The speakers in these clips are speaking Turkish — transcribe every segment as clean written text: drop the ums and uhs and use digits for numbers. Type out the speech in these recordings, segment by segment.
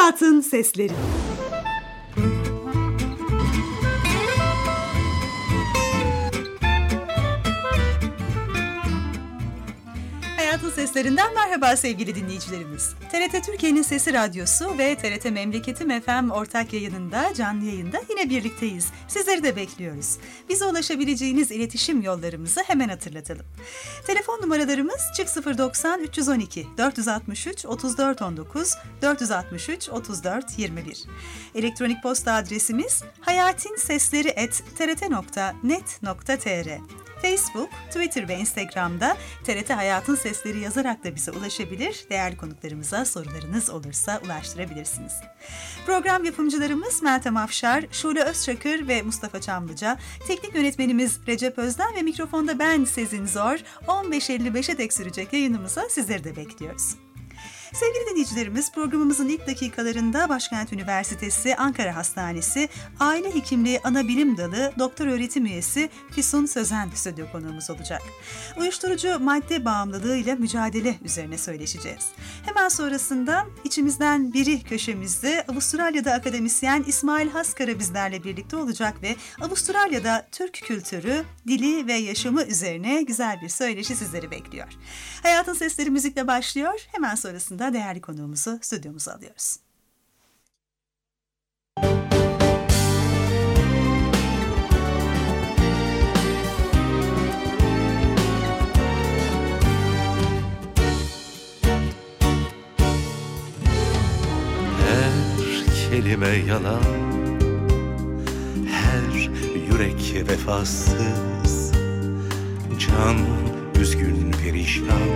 Hayatın Sesleri. Hayatın Seslerinden merhaba sevgili dinleyicilerimiz. TRT Türkiye'nin Sesi Radyosu ve TRT Memleketim FM ortak yayınında, canlı yayında yine birlikteyiz. Sizleri de bekliyoruz. Bize ulaşabileceğiniz iletişim yollarımızı hemen hatırlatalım. Telefon numaralarımız +090 312 463 34 19 463 34 21. Elektronik posta adresimiz hayatinsesleri@trt.net.tr. Facebook, Twitter ve Instagram'da TRT Hayatın Sesleri yazarak da bize ulaşabilir, değerli konuklarımıza sorularınız olursa ulaştırabilirsiniz. Program yapımcılarımız Meltem Afşar, Şule Özçakır ve Mustafa Çamlıca, teknik yönetmenimiz Recep Özden ve mikrofonda ben Sezin Zor. 15.55'e dek sürecek yayınımıza sizleri de bekliyoruz. Sevgili dinleyicilerimiz, programımızın ilk dakikalarında Başkent Üniversitesi Ankara Hastanesi Aile Hekimliği Anabilim Dalı Doktor Öğretim Üyesi Füsun Sözen stüdyo konuğumuz olacak. Uyuşturucu madde bağımlılığıyla mücadele üzerine söyleşeceğiz. Hemen sonrasında içimizden biri köşemizde Avustralya'da akademisyen İsmail Haskara bizlerle birlikte olacak ve Avustralya'da Türk kültürü, dili ve yaşamı üzerine güzel bir söyleşi sizleri bekliyor. Hayatın Sesleri müzikle başlıyor. Hemen sonrasında değerli konuğumuzu stüdyomuza alıyoruz. Her kelime yalan, her yürek vefasız, can üzgün perişan,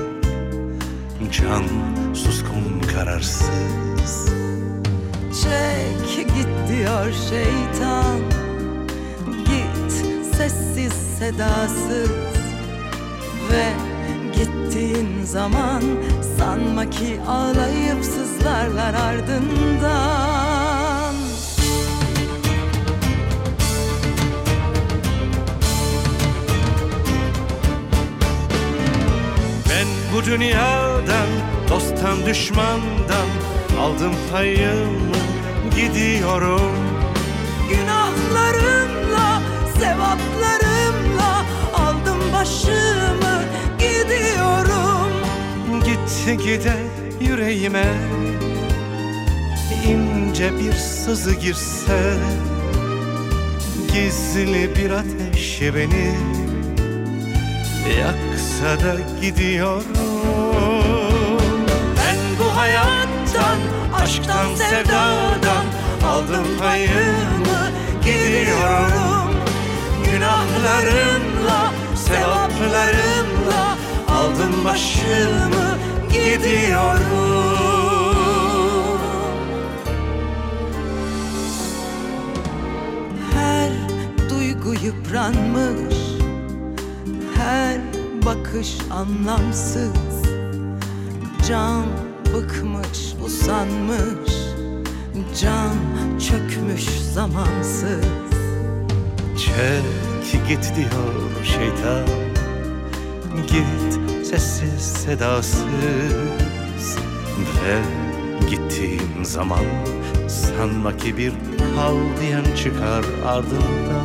can suskun kararsız. Çek git diyor şeytan, git sessiz sedasız. Ve gittiğin zaman sanma ki ağlayıp sızlarlar ardından. Ben bu dünyadan, dosttan düşmandan aldım payımı, gidiyorum. Günahlarımla, sevaplarımla aldım başımı, gidiyorum. Gitti gide yüreğime ince bir sızı girse, gizli bir ateş beni yaksa da gidiyorum. Ben bu hayattan, aşktan, sevdadan aldım payımı, gidiyorum. Günahlarımla, sevaplarımla aldım başımı, gidiyorum. Her duygu yıpranmış, her bakış anlamsız. Can bıkmış, usanmış, can çökmüş zamansız. Çek git diyor şeytan, git sessiz sedasız. Ve gittiğim zaman sanma ki bir kal diyen çıkar ardından.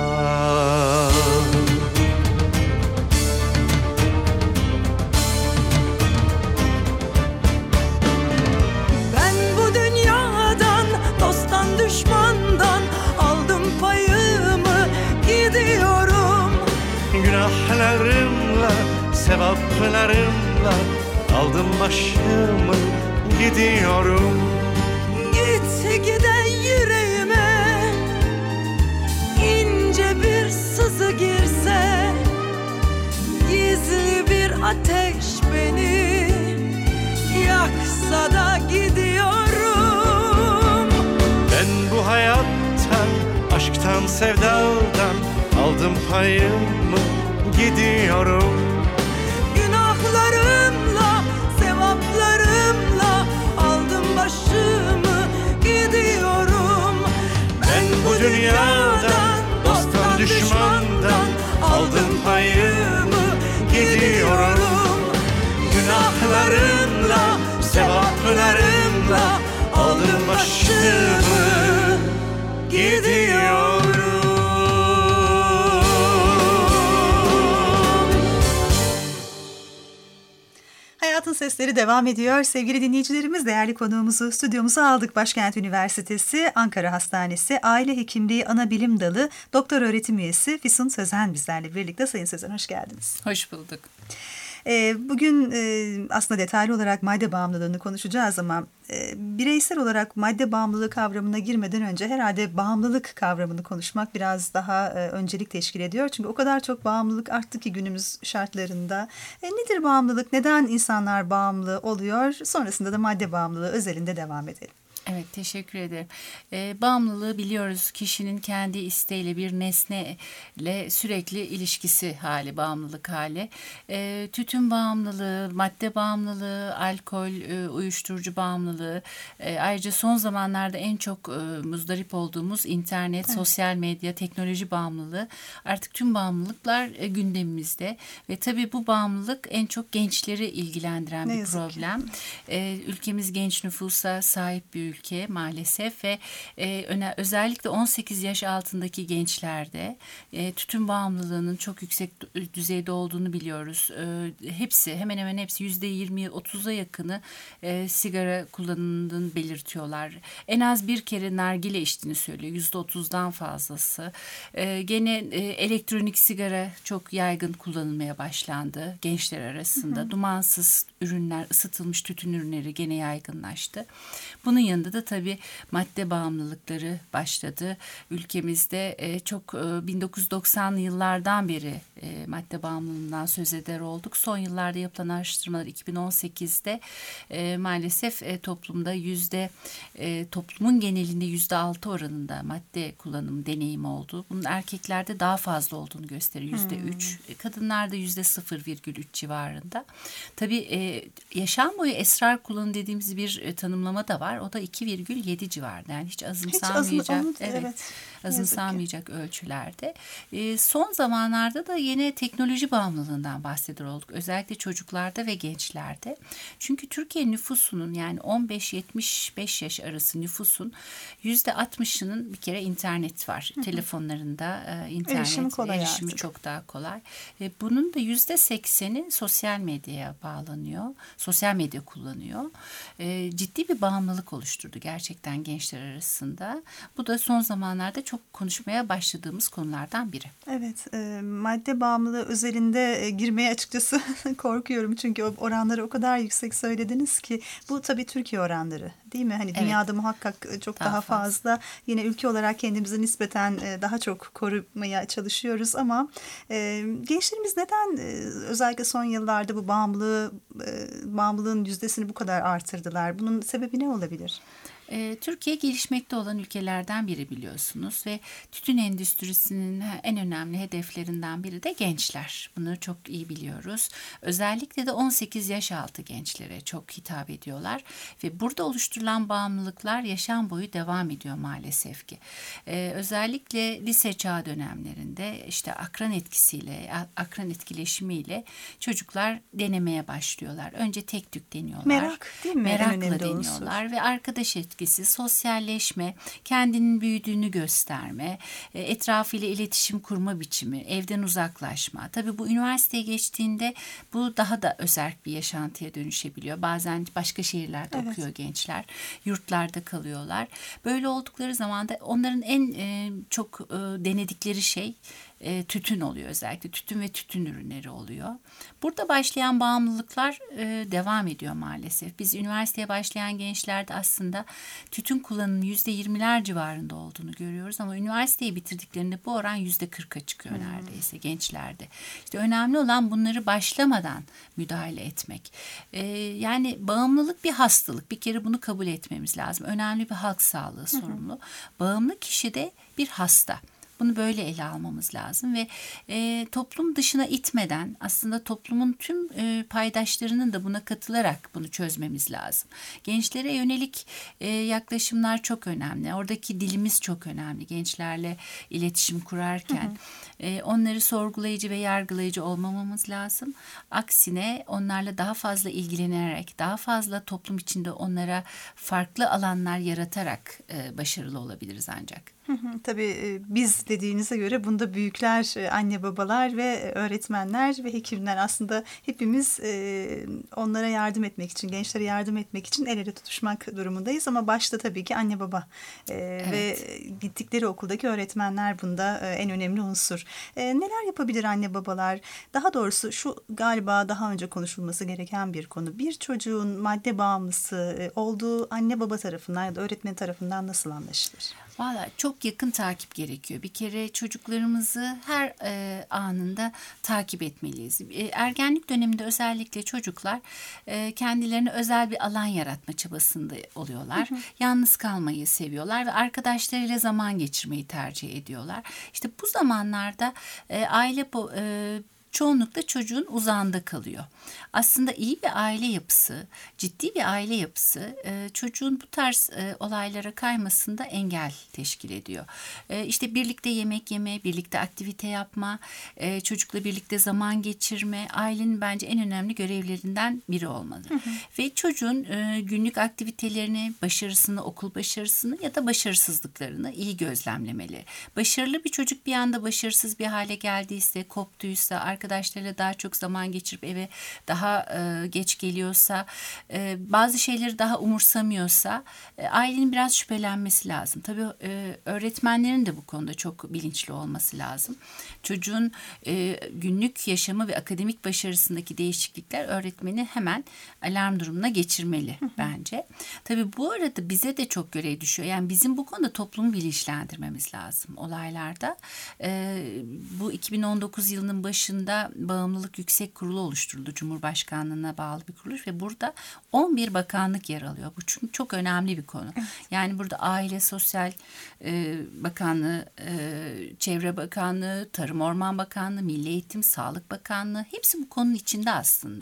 Ben bu dünyadan, dosttan düşmandan aldım payımı, gidiyorum. Günahlarımla, sevaplarımla aldım başımı, gidiyorum. Git giden yüreğime ince bir sızı girse, gizli bir ateş beni yaksa da gidiyorum. Ben bu hayattan, aşktan, sevdadan aldım payımı, gidiyorum. Günahlarımla, sevaplarımla aldım başımı, gidiyorum. Ben bu dünyadan, dosttan, düşmandan aldım payımı, gidiyorum. Günahlarımla, sevaplarımla başımı gidiyorum. Hayatın Sesleri devam ediyor. Sevgili dinleyicilerimiz, değerli konuğumuzu stüdyomuza aldık. Başkent Üniversitesi Ankara Hastanesi Aile Hekimliği Anabilim Dalı Doktor Öğretim Üyesi Füsun Sözen bizlerle birlikte. Sayın Sözen, hoş geldiniz. Hoş bulduk. Bugün aslında detaylı olarak madde bağımlılığını konuşacağız ama bireysel olarak madde bağımlılığı kavramına girmeden önce herhalde bağımlılık kavramını konuşmak biraz daha öncelik teşkil ediyor. Çünkü o kadar çok bağımlılık arttı ki günümüz şartlarında. Nedir bağımlılık? Neden insanlar bağımlı oluyor? Sonrasında da madde bağımlılığı özelinde devam edelim. Evet, teşekkür ederim. Bağımlılığı biliyoruz, kişinin kendi isteğiyle bir nesneyle sürekli ilişkisi hali, bağımlılık hali. Tütün bağımlılığı, madde bağımlılığı, alkol, uyuşturucu bağımlılığı, ayrıca son zamanlarda en çok muzdarip olduğumuz internet, sosyal medya, teknoloji bağımlılığı, artık tüm bağımlılıklar gündemimizde ve tabii bu bağımlılık en çok gençleri ilgilendiren bir problem. Ülkemiz genç nüfusa sahip bir ülke maalesef ve özellikle 18 yaş altındaki gençlerde tütün bağımlılığının çok yüksek düzeyde olduğunu biliyoruz. Hemen hemen hepsi %20-30'a yakını sigara kullanımını belirtiyorlar. En az bir kere nargile içtiğini söylüyor. %30'dan fazlası. Gene elektronik sigara çok yaygın kullanılmaya başlandı gençler arasında. Dumansız ürünler, ısıtılmış tütün ürünleri gene yaygınlaştı. Bunun yanında da tabii madde bağımlılıkları başladı. Ülkemizde çok 1990'lı yıllardan beri madde bağımlılığından söz eder olduk. Son yıllarda yapılan araştırmalar 2018'de maalesef toplumda toplumun genelinde %6 oranında madde kullanım deneyimi oldu. Bunun erkeklerde daha fazla olduğunu gösteriyor. %3. Kadınlarda %0,3 civarında. Tabii yaşam boyu esrar kullanım dediğimiz bir tanımlama da var. O da 2,7 civarında. Yani hiç azımsanmayacak. Azımsanmayacak ölçülerde. Son zamanlarda da yine teknoloji bağımlılığından bahseder olduk. Özellikle çocuklarda ve gençlerde. Çünkü Türkiye nüfusunun yani 15-75 yaş arası nüfusun %60'ının bir kere internet var. Telefonlarında internet erişimi çok daha kolay. Bunun da %80'i sosyal medyaya bağlanıyor. Sosyal medya kullanıyor. Ciddi bir bağımlılık oluşturdu gerçekten gençler arasında. Bu da son zamanlarda çok konuşmaya başladığımız konulardan biri. Evet, madde bağımlılığı özelinde girmeye açıkçası korkuyorum. Çünkü oranları o kadar yüksek söylediniz ki bu tabii Türkiye oranları değil mi? Hani dünyada muhakkak çok daha fazla. Yine ülke olarak kendimizi nispeten daha çok korumaya çalışıyoruz ama gençlerimiz neden özellikle son yıllarda bu bağımlılığın yüzdesini bu kadar artırdılar? Bunun sebebi ne olabilir? Türkiye gelişmekte olan ülkelerden biri biliyorsunuz ve tütün endüstrisinin en önemli hedeflerinden biri de gençler. Bunu çok iyi biliyoruz. Özellikle de 18 yaş altı gençlere çok hitap ediyorlar ve burada oluşturulan bağımlılıklar yaşam boyu devam ediyor maalesef ki. Özellikle lise çağı dönemlerinde işte akran etkileşimiyle çocuklar denemeye başlıyorlar. Önce tek tük deniyorlar. Merak değil mi? Merakla deniyorlar ve arkadaş sosyalleşme, kendinin büyüdüğünü gösterme, etrafıyla iletişim kurma biçimi, evden uzaklaşma. Tabii bu üniversiteye geçtiğinde bu daha da özerk bir yaşantıya dönüşebiliyor. Bazen başka şehirlerde okuyor gençler, yurtlarda kalıyorlar. Böyle oldukları zaman da onların en çok denedikleri şey tütün oluyor, özellikle tütün ve tütün ürünleri oluyor. Burada başlayan bağımlılıklar devam ediyor maalesef. Biz üniversiteye başlayan gençlerde aslında tütün kullanımının %20'ler civarında olduğunu görüyoruz ama üniversiteyi bitirdiklerinde bu oran %40'a çıkıyor neredeyse gençlerde. İşte önemli olan bunları başlamadan müdahale etmek. Yani bağımlılık bir hastalık. Bir kere bunu kabul etmemiz lazım. Önemli bir halk sağlığı sorumlu. Bağımlı kişi de bir hasta. Bunu böyle ele almamız lazım ve toplum dışına itmeden aslında toplumun tüm paydaşlarının da buna katılarak bunu çözmemiz lazım. Gençlere yönelik yaklaşımlar çok önemli. Oradaki dilimiz çok önemli. Gençlerle iletişim kurarken onları sorgulayıcı ve yargılayıcı olmamamız lazım. Aksine onlarla daha fazla ilgilenerek, daha fazla toplum içinde onlara farklı alanlar yaratarak başarılı olabiliriz ancak. Tabii biz dediğinize göre bunda büyükler, anne babalar ve öğretmenler ve hekimler aslında hepimiz onlara yardım etmek için, gençlere yardım etmek için el ele tutuşmak durumundayız. Ama başta tabii ki anne baba ve gittikleri okuldaki öğretmenler bunda en önemli unsur. Neler yapabilir anne babalar? Daha doğrusu şu galiba daha önce konuşulması gereken bir konu. Bir çocuğun madde bağımlısı olduğu anne baba tarafından ya da öğretmen tarafından nasıl anlaşılır? Valla çok yakın takip gerekiyor. Bir kere çocuklarımızı her anında takip etmeliyiz. Ergenlik döneminde özellikle çocuklar kendilerine özel bir alan yaratma çabasında oluyorlar. Yalnız kalmayı seviyorlar ve arkadaşlarıyla zaman geçirmeyi tercih ediyorlar. İşte bu zamanlarda aile çoğunlukla çocuğun uzağında kalıyor. Aslında iyi bir aile yapısı, ciddi bir aile yapısı çocuğun bu tarz olaylara kaymasında engel teşkil ediyor. İşte birlikte yemek yeme, birlikte aktivite yapma, çocukla birlikte zaman geçirme ailenin bence en önemli görevlerinden biri olmalı. Ve çocuğun günlük aktivitelerini, başarısını, okul başarısını ya da başarısızlıklarını iyi gözlemlemeli. Başarılı bir çocuk bir anda başarısız bir hale geldiyse, koptuysa, arkadaşlarıyla daha çok zaman geçirip eve daha geç geliyorsa, bazı şeyleri daha umursamıyorsa ailenin biraz şüphelenmesi lazım. Tabii öğretmenlerin de bu konuda çok bilinçli olması lazım. Çocuğun günlük yaşamı ve akademik başarısındaki değişiklikler öğretmeni hemen alarm durumuna geçirmeli bence. Tabii bu arada bize de çok görev düşüyor. Yani bizim bu konuda toplumu bilinçlendirmemiz lazım olaylarda. Bu 2019 yılının başında Bağımlılık Yüksek Kurulu oluşturuldu. Cumhurbaşkanlığına bağlı bir kuruluş ve burada 11 bakanlık yer alıyor. Bu çünkü çok önemli bir konu. Evet. Yani burada Aile Sosyal Bakanlığı, Çevre Bakanlığı, Tarım Orman Bakanlığı, Milli Eğitim, Sağlık Bakanlığı hepsi bu konunun içinde aslında.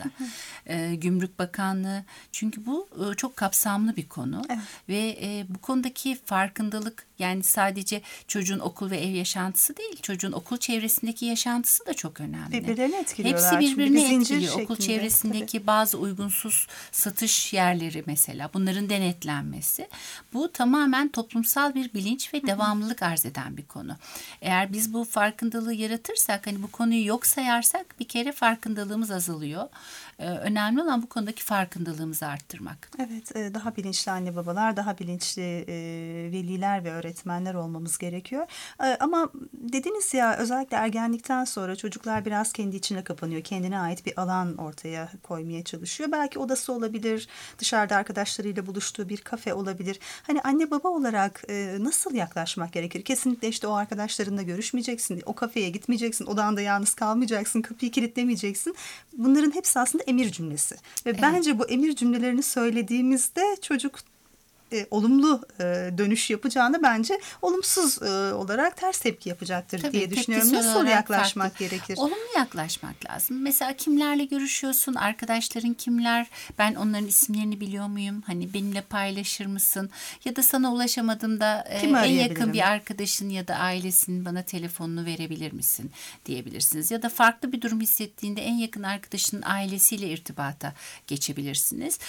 Gümrük Bakanlığı. Çünkü bu çok kapsamlı bir konu. Evet. Ve bu konudaki farkındalık yani sadece çocuğun okul ve ev yaşantısı değil, çocuğun okul çevresindeki yaşantısı da çok önemli. Birbirini etkiliyorlar. Hepsi birbirini etkiliyor. Okul çevresindeki bazı uygunsuz satış yerleri mesela, bunların denetlenmesi. Bu tamamen toplumsal bir bilinç ve devamlılık arz eden bir konu. Eğer biz bu farkındalığı yaratırsak, hani bu konuyu yok sayarsak bir kere farkındalığımız azalıyor. Önemli olan bu konudaki farkındalığımızı arttırmak. Evet, daha bilinçli anne babalar, daha bilinçli veliler ve öğretmenler olmamız gerekiyor. Ama dediniz ya, özellikle ergenlikten sonra çocuklar biraz kendi içine kapanıyor. Kendine ait bir alan ortaya koymaya çalışıyor. Belki odası olabilir, dışarıda arkadaşlarıyla buluştuğu bir kafe olabilir. Hani anne baba olarak nasıl yaklaşmak gerekir? Kesinlikle işte o arkadaşlarınla görüşmeyeceksin, o kafeye gitmeyeceksin, odanda yalnız kalmayacaksın, kapıyı kilitlemeyeceksin. Bunların hepsi aslında emir cümlesi. Ve evet, bence bu emir cümlelerini söylediğimizde çocuk olumlu dönüş yapacağını, bence olumsuz olarak ters tepki yapacaktır. Tabii, diye düşünüyorum. Nasıl yaklaşmak farklı gerekir? Olumlu yaklaşmak lazım. Mesela kimlerle görüşüyorsun? Arkadaşların kimler? Ben onların isimlerini biliyor muyum? Hani benimle paylaşır mısın? Ya da sana ulaşamadığımda en yakın bir arkadaşın ya da ailesinin bana telefonunu verebilir misin diyebilirsiniz. Ya da farklı bir durum hissettiğinde en yakın arkadaşının ailesiyle irtibata geçebilirsiniz.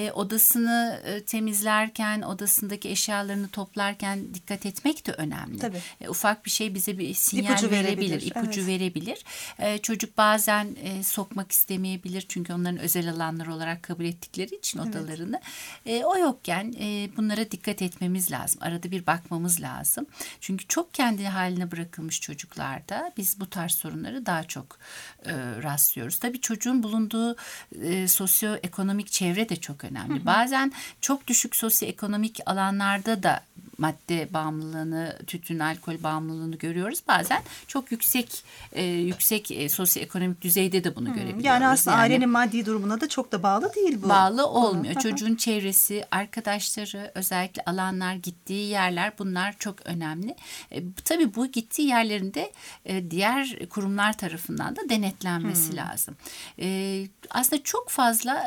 Odasını temizlerken, odasındaki eşyalarını toplarken dikkat etmek de önemli. Tabii. Ufak bir şey bize bir sinyal verebilir, ipucu verebilir. Çocuk bazen sokmak istemeyebilir çünkü onların özel alanları olarak kabul ettikleri için odalarını. Evet. O yokken bunlara dikkat etmemiz lazım. Arada bir bakmamız lazım. Çünkü çok kendi haline bırakılmış çocuklarda biz bu tarz sorunları daha çok rastlıyoruz. Tabii çocuğun bulunduğu sosyoekonomik çevre de çok önemli. Hı hı. Bazen çok düşük sosyoekonomik alanlarda da madde bağımlılığını, tütün, alkol bağımlılığını görüyoruz. Bazen çok yüksek sosyoekonomik düzeyde de bunu görebiliyoruz. Yani aslında ailenin maddi durumuna da çok da bağlı değil bu. Bağlı olmuyor. Çocuğun çevresi, arkadaşları, özellikle alanlar, gittiği yerler, bunlar çok önemli. Tabii bu gittiği yerlerinde diğer kurumlar tarafından da denetlenmesi lazım. Aslında çok fazla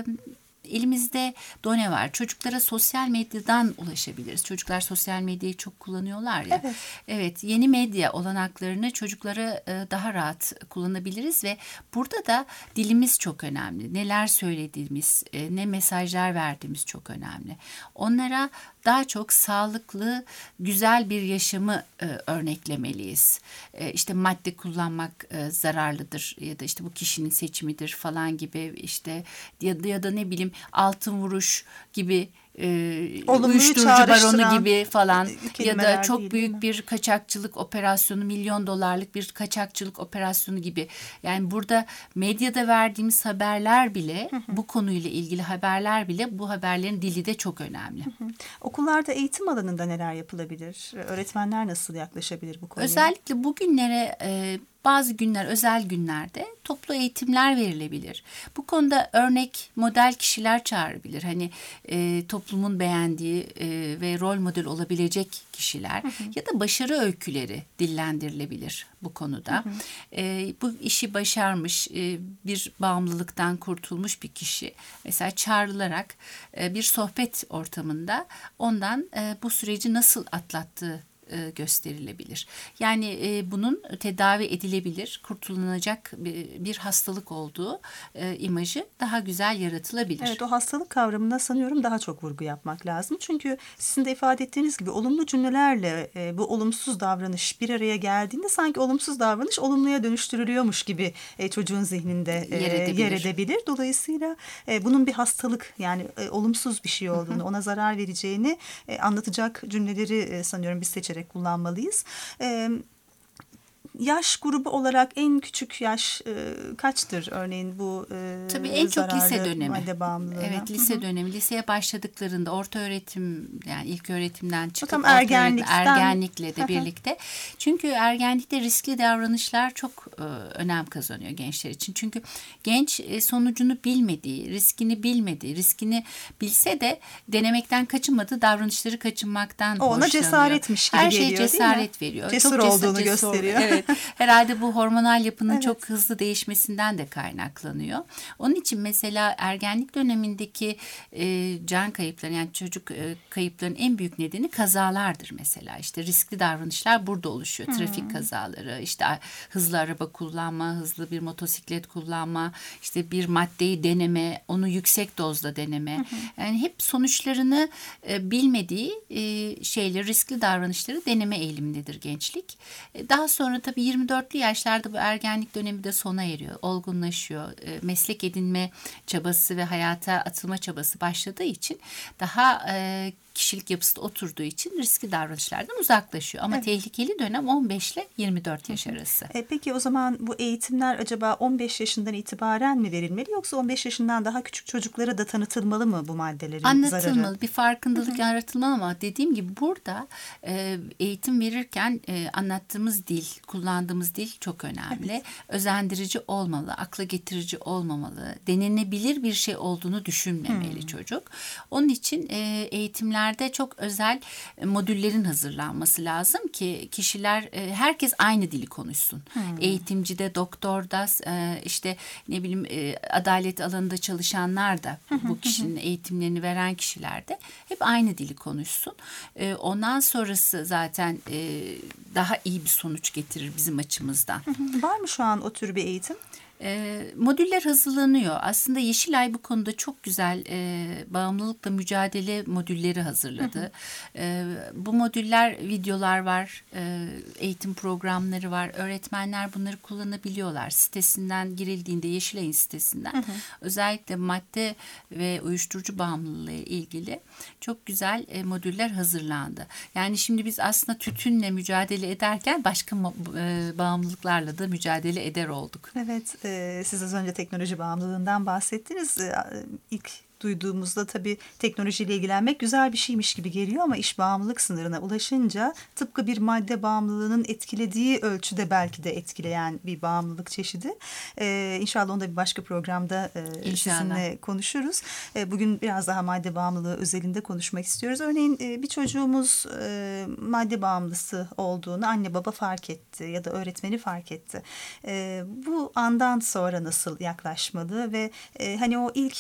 elimizde done var. Çocuklara sosyal medyadan ulaşabiliriz. Çocuklar sosyal medyayı çok kullanıyorlar ya. Evet, yeni medya olanaklarını çocuklara daha rahat kullanabiliriz ve burada da dilimiz çok önemli. Neler söylediğimiz, ne mesajlar verdiğimiz çok önemli. Onlara daha çok sağlıklı, güzel bir yaşamı örneklemeliyiz. İşte madde kullanmak zararlıdır ya da işte bu kişinin seçimidir falan gibi, işte ya da ne bileyim altın vuruş gibi, uyuşturucu baronu gibi falan ya da çok değil, büyük bir kaçakçılık operasyonu, milyon dolarlık bir kaçakçılık operasyonu gibi. Yani burada medyada verdiğimiz haberler bile, bu konuyla ilgili haberler bile, bu haberlerin dili de çok önemli. Okullarda eğitim alanında neler yapılabilir? Öğretmenler nasıl yaklaşabilir bu konuya? Özellikle bugünlere bazı günler, özel günlerde toplu eğitimler verilebilir. Bu konuda örnek model kişiler çağırabilir. Hani toplumun beğendiği ve rol model olabilecek kişiler ya da başarı öyküleri dillendirilebilir bu konuda. Bu işi başarmış, bir bağımlılıktan kurtulmuş bir kişi mesela çağrılarak bir sohbet ortamında ondan bu süreci nasıl atlattığı gösterilebilir. Yani bunun tedavi edilebilir, kurtulunacak bir hastalık olduğu imajı daha güzel yaratılabilir. Evet, o hastalık kavramına sanıyorum daha çok vurgu yapmak lazım. Çünkü sizin de ifade ettiğiniz gibi olumlu cümlelerle bu olumsuz davranış bir araya geldiğinde sanki olumsuz davranış olumluya dönüştürülüyormuş gibi çocuğun zihninde yer edebilir. Dolayısıyla bunun bir hastalık, yani olumsuz bir şey olduğunu, ona zarar vereceğini anlatacak cümleleri sanıyorum biz seçerek kullanmalıyız. Yaş grubu olarak en küçük yaş kaçtır örneğin bu tabii en çok lise dönemi. Madde bağımlılığına? Evet, lise dönemi. Liseye başladıklarında orta öğretim, yani ilk öğretimden çıkıp ergenlikle de birlikte. Çünkü ergenlikte riskli davranışlar çok önem kazanıyor gençler için. Çünkü genç sonucunu bilmediği, riskini bilse de denemekten kaçınmadığı davranışları kaçınmaktan hoşlanıyor. Ona cesaretmiş gibi her geliyor, şey cesaret veriyor. Cesur çok olduğunu gösteriyor. Evet. Herhalde bu hormonal yapının çok hızlı değişmesinden de kaynaklanıyor. Onun için mesela ergenlik dönemindeki can kayıpları, yani çocuk kayıplarının en büyük nedeni kazalardır mesela. İşte riskli davranışlar burada oluşuyor. Trafik kazaları, işte hızlı araba kullanma, hızlı bir motosiklet kullanma, işte bir maddeyi deneme, onu yüksek dozda deneme. Yani hep sonuçlarını bilmediği şeyleri, riskli davranışları deneme eğilimindedir gençlik. Daha sonra tabii 24'lü yaşlarda bu ergenlik dönemi de sona eriyor, olgunlaşıyor. Meslek edinme çabası ve hayata atılma çabası başladığı için daha kişilik yapısı da oturduğu için riskli davranışlardan uzaklaşıyor. Ama tehlikeli dönem 15 ile 24 yaş arası. Peki o zaman bu eğitimler acaba 15 yaşından itibaren mi verilmeli, yoksa 15 yaşından daha küçük çocuklara da tanıtılmalı mı bu maddelerin anlatılmalı, zararı? bir farkındalık yaratılmalı ama dediğim gibi burada eğitim verirken anlattığımız dil, kullandığımız dil çok önemli. Özendirici olmalı, akla getirici olmamalı, denenebilir bir şey olduğunu düşünmemeli çocuk. Onun için eğitimlerde çok özel modüllerin hazırlanması lazım ki kişiler, herkes aynı dili konuşsun. Eğitimci de, doktor da, işte ne bileyim adalet alanında çalışanlar da, bu kişinin eğitimlerini veren kişiler de hep aynı dili konuşsun. Ondan sonrası zaten daha iyi bir sonuç getirir bizim açımızdan. Var mı şu an o tür bir eğitim? Modüller hazırlanıyor. Aslında Yeşilay bu konuda çok güzel bağımlılıkla mücadele modülleri hazırladı. Bu modüller, videolar var, eğitim programları var. Öğretmenler bunları kullanabiliyorlar. Sitesinden girildiğinde, Yeşilay'ın sitesinden özellikle madde ve uyuşturucu bağımlılığı ile ilgili çok güzel modüller hazırlandı. Yani şimdi biz aslında tütünle mücadele ederken başka bağımlılıklarla da mücadele eder olduk. Evet, siz az önce teknoloji bağımlılığından bahsettiniz. İlk duyduğumuzda tabii teknolojiyle ilgilenmek güzel bir şeymiş gibi geliyor ama iş bağımlılık sınırına ulaşınca tıpkı bir madde bağımlılığının etkilediği ölçüde belki de etkileyen bir bağımlılık çeşidi. İnşallah onu da bir başka programda sizinle konuşuruz. Bugün biraz daha madde bağımlılığı özelinde konuşmak istiyoruz. Örneğin bir çocuğumuz madde bağımlısı olduğunu anne baba fark etti ya da öğretmeni fark etti. Bu andan sonra nasıl yaklaşmalı ve hani o ilk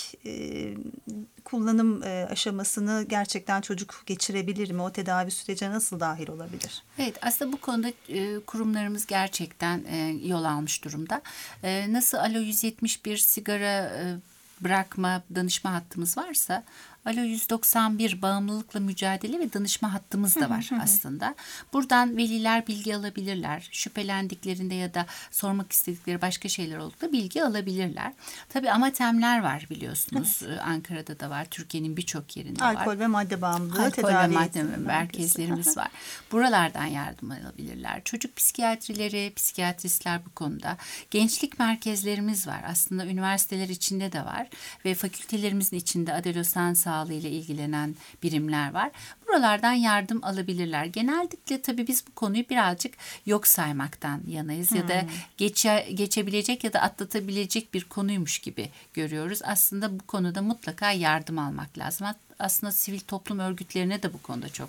kullanım aşamasını gerçekten çocuk geçirebilir mi? O tedavi sürecine nasıl dahil olabilir? Evet, aslında bu konuda kurumlarımız gerçekten yol almış durumda. Nasıl Alo 171 sigara bırakma danışma hattımız varsa, Alo 191 bağımlılıkla mücadele ve danışma hattımız da var aslında. Buradan veliler bilgi alabilirler. Şüphelendiklerinde ya da sormak istedikleri başka şeyler olduğunda bilgi alabilirler. Tabii amatemler var biliyorsunuz. Evet. Ankara'da da var. Türkiye'nin birçok yerinde var. Alkol ve madde bağımlılığı tedavi ve madde merkezlerimiz var. Buralardan yardım alabilirler. Çocuk psikiyatrileri, psikiyatristler bu konuda. Gençlik merkezlerimiz var. Aslında üniversiteler içinde de var. Ve fakültelerimizin içinde adolesan sağlığı ile ilgilenen birimler var. Buralardan yardım alabilirler. Genellikle tabii biz bu konuyu birazcık yok saymaktan yanayız ya da geçebilecek ya da atlatabilecek bir konuymuş gibi görüyoruz. Aslında bu konuda mutlaka yardım almak lazım. Aslında sivil toplum örgütlerine de bu konuda çok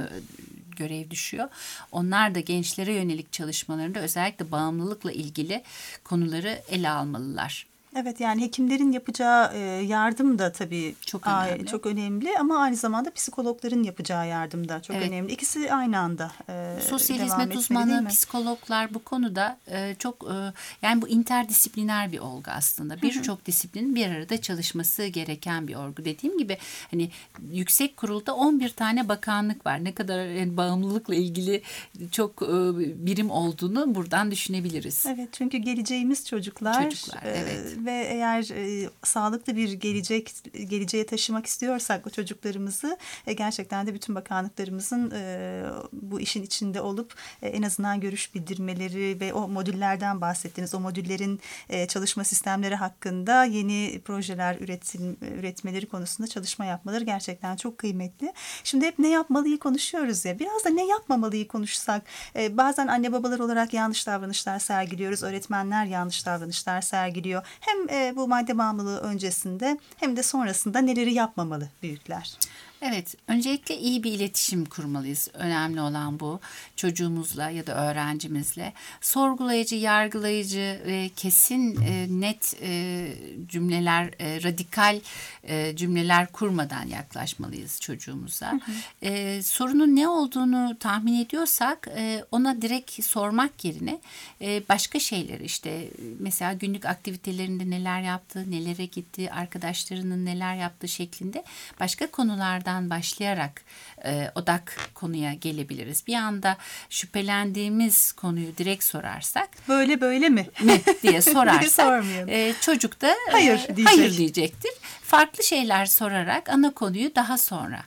görev düşüyor. Onlar da gençlere yönelik çalışmalarında özellikle bağımlılıkla ilgili konuları ele almalılar. Evet, yani hekimlerin yapacağı yardım da tabii çok önemli ama aynı zamanda psikologların yapacağı yardım da çok önemli. İkisi aynı anda sosyal hizmet uzmanı, psikologlar bu konuda çok yani bu interdisipliner bir olgu aslında. Birçok disiplinin bir arada çalışması gereken bir olgu. Dediğim gibi hani yüksek kurulda 11 tane bakanlık var. Ne kadar yani bağımlılıkla ilgili çok birim olduğunu buradan düşünebiliriz. Evet, çünkü geleceğimiz çocuklar evet. Ve eğer sağlıklı bir geleceğe taşımak istiyorsak o çocuklarımızı gerçekten de bütün bakanlıklarımızın bu işin içinde olup en azından görüş bildirmeleri ve o modüllerden bahsettiniz. O modüllerin çalışma sistemleri hakkında yeni projeler üretmeleri konusunda çalışma yapmaları gerçekten çok kıymetli. Şimdi hep ne yapmalıyı konuşuyoruz ya. Biraz da ne yapmamalıyı konuşsak. Bazen anne babalar olarak yanlış davranışlar sergiliyoruz. Öğretmenler yanlış davranışlar sergiliyor. Hem bu madde bağımlılığı öncesinde hem de sonrasında neleri yapmamalı büyükler? Evet, öncelikle iyi bir iletişim kurmalıyız. Önemli olan bu. Çocuğumuzla ya da öğrencimizle. Sorgulayıcı, yargılayıcı ve kesin net cümleler, radikal cümleler kurmadan yaklaşmalıyız çocuğumuza. Sorunun ne olduğunu tahmin ediyorsak ona direkt sormak yerine başka şeyleri işte mesela günlük aktivitelerinde neler yaptı, nelere gitti, arkadaşlarının neler yaptığı şeklinde başka konulardan başlayarak odak konuya gelebiliriz. Bir anda şüphelendiğimiz konuyu direkt sorarsak böyle mi diye sorarsak çocuk da hayır diyecektir. Farklı şeyler sorarak ana konuyu daha sonra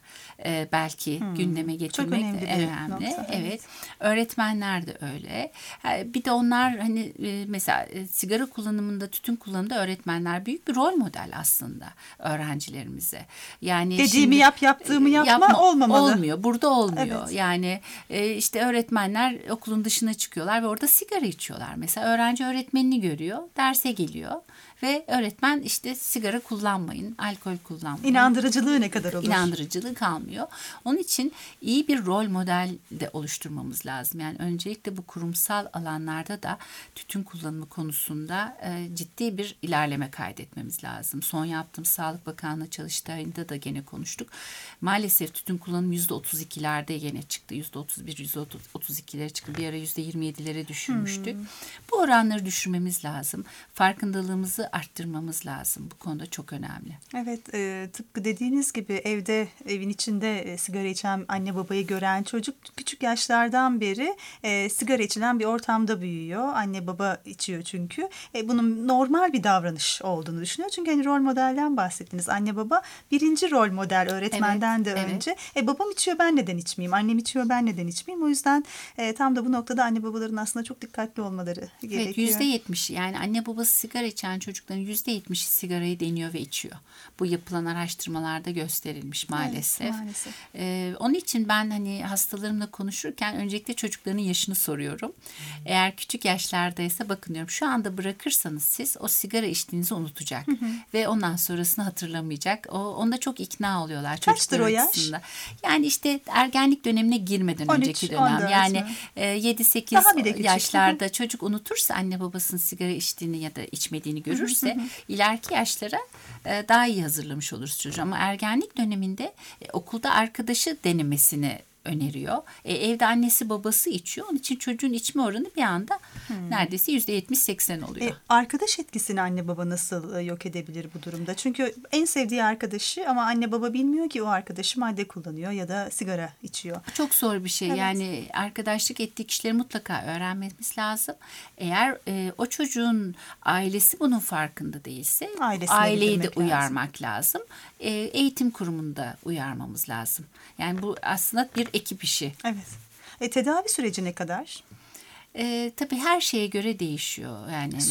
belki gündeme getirmek de önemli. Evet. Öğretmenler de öyle. Bir de onlar hani mesela sigara kullanımında, tütün kullanımında öğretmenler büyük bir rol model aslında öğrencilerimize. Yani dediğimi yaptığımı yapma olmamalı. Olmuyor. Burada olmuyor. Evet. Yani işte öğretmenler okulun dışına çıkıyorlar ve orada sigara içiyorlar. Mesela öğrenci öğretmenini görüyor, derse geliyor. Ve öğretmen işte sigara kullanmayın, alkol kullanmayın. İnandırıcılığı ne kadar olur? İnandırıcılığı kalmıyor. Onun için iyi bir rol model de oluşturmamız lazım. Yani öncelikle bu kurumsal alanlarda da tütün kullanımı konusunda ciddi bir ilerleme kaydetmemiz lazım. Son yaptığım Sağlık Bakanlığı çalıştayında da gene konuştuk. Maalesef tütün kullanımı %32'lerde gene çıktı. %31, %32'lere çıktı. Bir ara %27'lere düşürmüştük. Bu oranları düşürmemiz lazım. Farkındalığımızı arttırmamız lazım. Bu konuda çok önemli. Evet, tıpkı dediğiniz gibi evin içinde sigara içen anne babayı gören çocuk küçük yaşlardan beri sigara içilen bir ortamda büyüyor. Anne baba içiyor çünkü. Bunun normal bir davranış olduğunu düşünüyor. Çünkü hani rol modelden bahsettiniz. Anne baba birinci rol model öğretmenden de önce. Babam içiyor, ben neden içmeyeyim? Annem içiyor, ben neden içmeyeyim? O yüzden tam da bu noktada anne babaların aslında çok dikkatli olmaları gerekiyor. Evet, %70 yani anne babası sigara içen çocuk çocukların %70'i sigarayı deniyor ve içiyor. Bu yapılan araştırmalarda gösterilmiş maalesef. Evet, maalesef. Onun için ben hani hastalarımla konuşurken öncelikle çocukların yaşını soruyorum. Eğer küçük yaşlardaysa bakın diyorum, şu anda bırakırsanız siz o sigara içtiğinizi unutacak ve ondan sonrasını hatırlamayacak. Onda çok ikna oluyorlar çocuklar. Kaçtır o yaş? açısından. Yani işte ergenlik dönemine girmeden 13, önceki dönem. 14 Yani mü? 7-8 yaşlarda çocuk unutursa anne babasının sigara içtiğini ya da içmediğini görürse ileriki yaşlara daha iyi hazırlamış oluruz çocuğu. Ama ergenlik döneminde okulda arkadaşı denemesini öneriyor. Evde annesi babası içiyor. Onun için çocuğun içme oranı bir anda neredeyse %70-80 oluyor. Arkadaş etkisini anne baba nasıl yok edebilir bu durumda? Çünkü en sevdiği arkadaşı ama anne baba bilmiyor ki o arkadaşı madde kullanıyor ya da sigara içiyor. Çok zor bir şey. Evet. Yani arkadaşlık ettiği kişileri mutlaka öğrenmemiz lazım. Eğer o çocuğun ailesi bunun farkında değilse aileyi de uyarmak lazım. Eğitim kurumunda uyarmamız lazım. Yani bu aslında bir ekip işi. Evet. Tedavi süreci ne kadar? Tabii her şeye göre değişiyor. Yani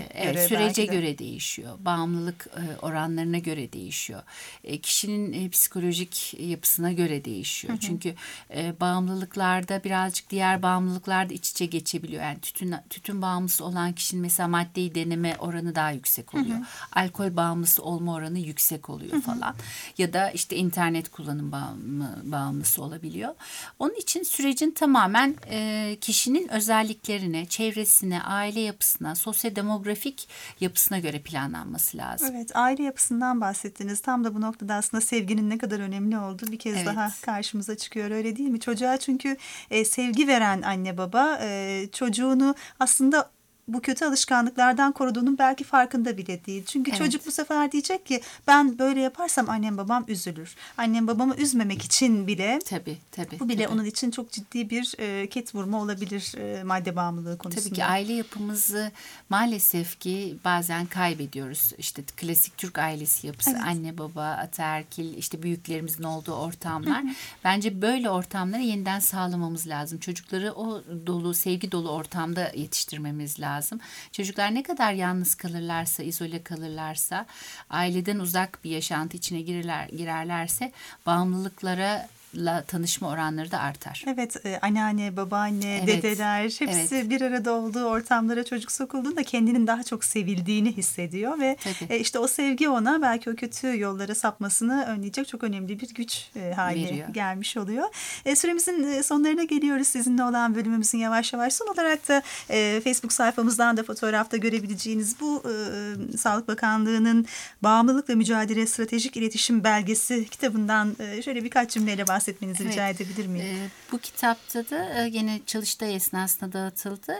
sürece göre değişiyor. Bağımlılık oranlarına göre değişiyor. Kişinin psikolojik yapısına göre değişiyor. Çünkü bağımlılıklarda birazcık diğer bağımlılıklarda iç içe geçebiliyor. Yani tütün bağımlısı olan kişinin mesela maddeyi deneme oranı daha yüksek oluyor. Alkol bağımlısı olma oranı yüksek oluyor falan. Ya da işte internet kullanım bağımlısı olabiliyor. Onun için sürecin tamamen kişinin özelliklerine, çevresine, aile yapısına, sosyodemografik yapısına göre planlanması lazım. Evet, aile yapısından bahsettiniz. Tam da bu noktada aslında sevginin ne kadar önemli olduğu bir kez daha karşımıza çıkıyor, öyle değil mi? Çocuğa çünkü sevgi veren anne baba çocuğunu aslında bu kötü alışkanlıklardan koruduğunun belki farkında bile değil. Çünkü çocuk bu sefer diyecek ki ben böyle yaparsam annem babam üzülür. Annem babamı üzmemek için bile bu bile onun için çok ciddi bir ket vurma olabilir madde bağımlılığı konusunda. Tabii ki aile yapımızı maalesef ki bazen kaybediyoruz. İşte klasik Türk ailesi yapısı, anne baba, ataerkil, işte büyüklerimizin olduğu ortamlar. Bence böyle ortamları yeniden sağlamamız lazım. Çocukları o dolu, sevgi dolu ortamda yetiştirmemiz lazım. Çocuklar ne kadar yalnız kalırlarsa, izole kalırlarsa, aileden uzak bir yaşantı içine girerlerse bağımlılıklara tanışma oranları da artar. Evet, anneanne, babaanne, dedeler hepsi bir arada olduğu ortamlara çocuk sokulduğunda kendinin daha çok sevildiğini hissediyor ve işte o sevgi ona belki o kötü yollara sapmasını önleyecek çok önemli bir güç haline gelmiş oluyor. Süremizin sonlarına geliyoruz. Sizinle olan bölümümüzün yavaş yavaş. Son olarak da Facebook sayfamızdan da fotoğrafta görebileceğiniz bu Sağlık Bakanlığı'nın Bağımlılıkla Mücadele Stratejik İletişim Belgesi kitabından şöyle birkaç cümleyle bahsetmenizi rica edebilir miyim? Bu kitapta da yine çalıştay esnasında dağıtıldı.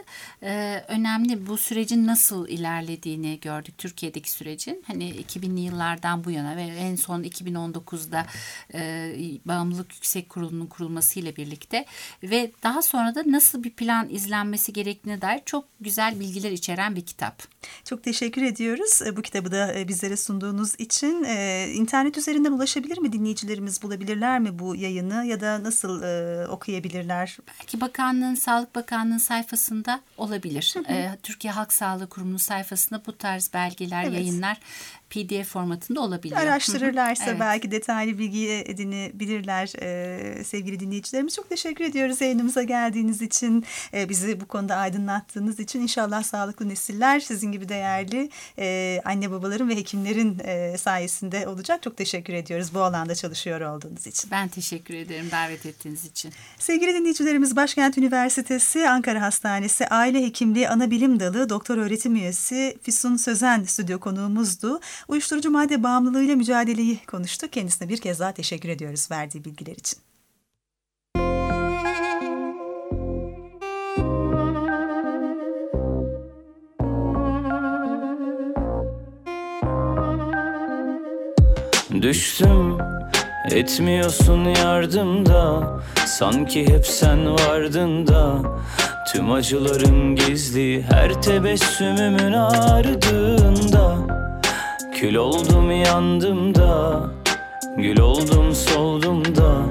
Önemli bu sürecin nasıl ilerlediğini gördük. Türkiye'deki sürecin. Hani 2000'li yıllardan bu yana ve en son 2019'da Bağımlılık Yüksek Kurulu'nun kurulmasıyla birlikte ve daha sonra da nasıl bir plan izlenmesi gerektiğine dair çok güzel bilgiler içeren bir kitap. Çok teşekkür ediyoruz. Bu kitabı da bizlere sunduğunuz için. İnternet üzerinden ulaşabilir mi dinleyicilerimiz, bulabilirler mi bu yayını ya da nasıl okuyabilirler? Belki bakanlığın, Sağlık Bakanlığı'nın sayfasında olabilir. Türkiye Halk Sağlığı Kurumu'nun sayfasında bu tarz belgeler, yayınlar PDF formatında olabiliyor. Araştırırlarsa belki detaylı bilgi edinebilirler sevgili dinleyicilerimiz. Çok teşekkür ediyoruz yayınımıza geldiğiniz için, bizi bu konuda aydınlattığınız için. İnşallah sağlıklı nesiller sizin gibi değerli anne babaların ve hekimlerin sayesinde olacak. Çok teşekkür ediyoruz bu alanda çalışıyor olduğunuz için. Ben teşekkür ederim davet ettiğiniz için. Sevgili dinleyicilerimiz, Başkent Üniversitesi Ankara Hastanesi Aile Hekimliği Anabilim Dalı Doktor Öğretim Üyesi Füsun Sözen stüdyo konuğumuzdu. Uyuşturucu madde bağımlılığıyla mücadeleyi konuştuk. Kendisine bir kez daha teşekkür ediyoruz verdiği bilgiler için. Düştüm, etmiyorsun yardımda. Sanki hep sen vardın da. Tüm acılarım gizli, her tebessümümün ardında. Kül oldum yandım da, gül oldum soldum da.